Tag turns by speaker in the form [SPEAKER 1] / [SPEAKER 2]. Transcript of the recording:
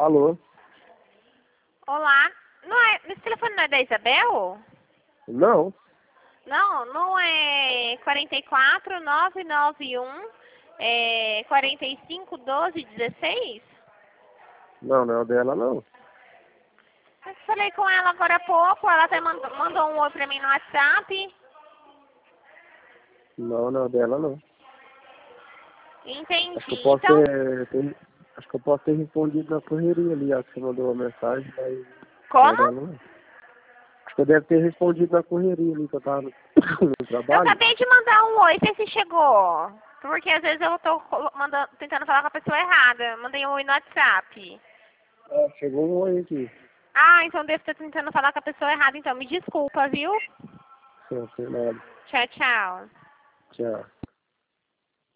[SPEAKER 1] Alô?
[SPEAKER 2] Olá. Não é, esse telefone não é da Isabel?
[SPEAKER 1] Não?
[SPEAKER 2] Não, não é 44991 451216?
[SPEAKER 1] Não, não é o dela, não.
[SPEAKER 2] Eu falei com ela agora há pouco, ela até mandou um oi pra mim no WhatsApp.
[SPEAKER 1] Não, não é o dela, não. Acho que eu
[SPEAKER 2] Entendi.
[SPEAKER 1] posso
[SPEAKER 2] Então,
[SPEAKER 1] acho que eu posso ter respondido na correria ali, acho que você mandou uma mensagem, mas não é
[SPEAKER 2] como?
[SPEAKER 1] dela, não. Acho que eu deve ter respondido na correria ali, que eu tava no, no
[SPEAKER 2] Eu
[SPEAKER 1] trabalho.
[SPEAKER 2] acabei de mandar um oi, sei se chegou. Porque às vezes eu tô tentando falar com a pessoa errada. Mandei um oi no WhatsApp.
[SPEAKER 1] É, chegou um oi aqui.
[SPEAKER 2] Ah, então devo estar tentando falar com a pessoa errada, então me desculpa, viu?
[SPEAKER 1] Não sei nada.
[SPEAKER 2] Tchau, tchau.
[SPEAKER 1] Tchau.